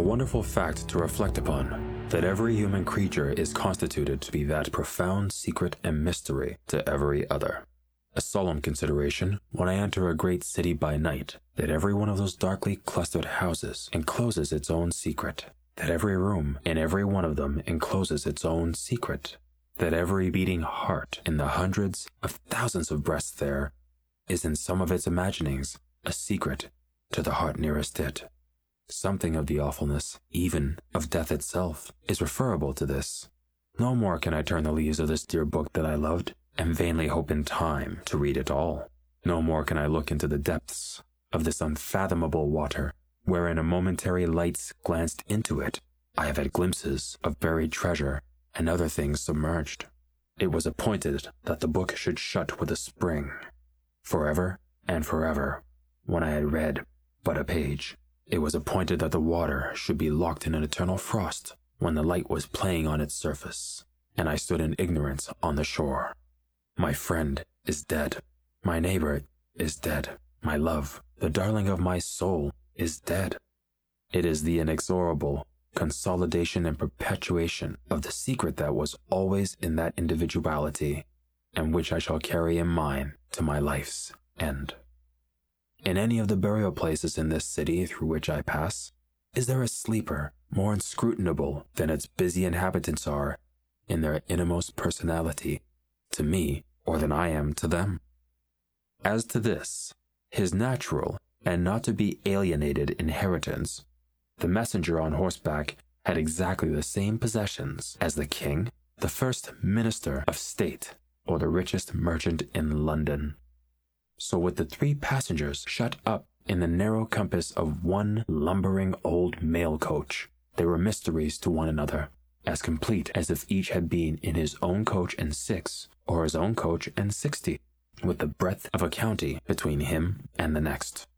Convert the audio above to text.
wonderful fact to reflect upon, that every human creature is constituted to be that profound secret and mystery to every other. A solemn consideration, when I enter a great city by night, that every one of those darkly clustered houses encloses its own secret, that every room in every one of them encloses its own secret, that every beating heart in the hundreds of thousands of breasts there is in some of its imaginings a secret to the heart nearest it. Something of the awfulness, even of death itself, is referable to this. No more can I turn the leaves of this dear book that I loved, and vainly hope in time to read it all. No more can I look into the depths of this unfathomable water, wherein a momentary lights glanced into it. I have had glimpses of buried treasure and other things submerged. It was appointed that the book should shut with a spring, forever and forever. When I had read but a page, it was appointed that the water should be locked in an eternal frost when the light was playing on its surface, and I stood in ignorance on the shore. My friend is dead. My neighbor is dead. My love, the darling of my soul, is dead. It is the inexorable consolidation and perpetuation of the secret that was always in that individuality, and which I shall carry in mine to my life's end. In any of the burial places in this city through which I pass, is there a sleeper more inscrutable than its busy inhabitants are in their innermost personality to me, or than I am to them? As to this, his natural and not to be alienated inheritance, the messenger on horseback had exactly the same possessions as the king, the first minister of state, or the richest merchant in London. So with the 3 passengers shut up in the narrow compass of one lumbering old mail coach, they were mysteries to one another, as complete as if each had been in his own coach and 6, or his own coach and 60, with the breadth of a county between him and the next.